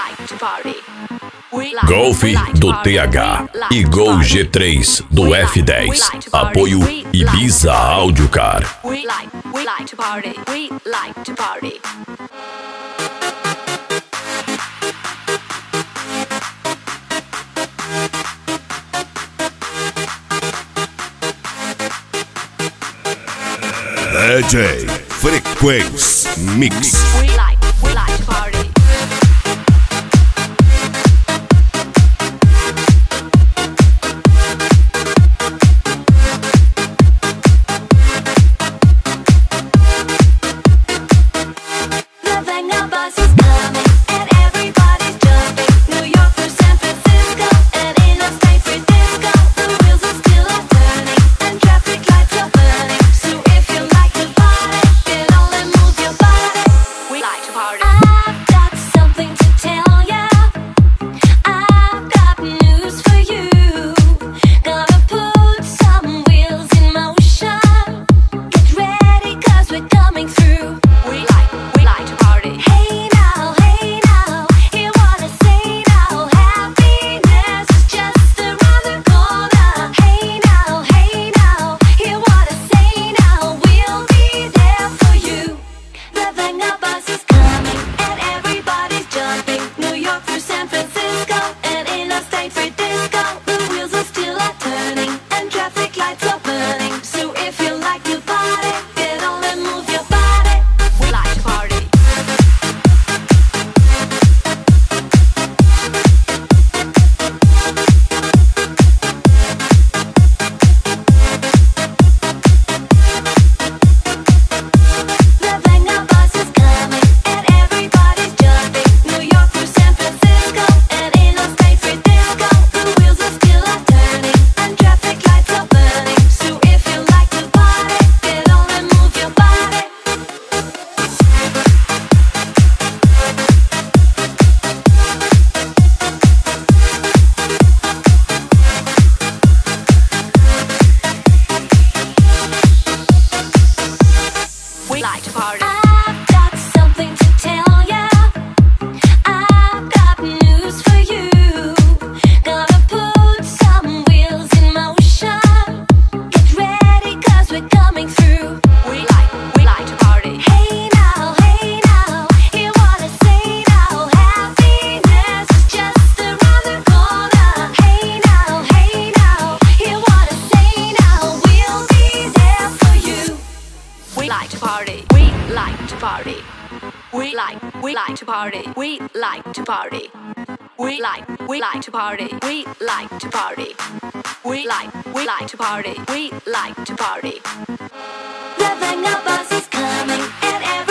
Golf do TH e Gol G3 do F10. Apoio Ibiza Audiocar. We like to party. We like to party. DJ Frequência Mix. We like to party. We like to party. We like to party. We like to party. We like to party. We like to party. We like to party. The Venga bus is coming and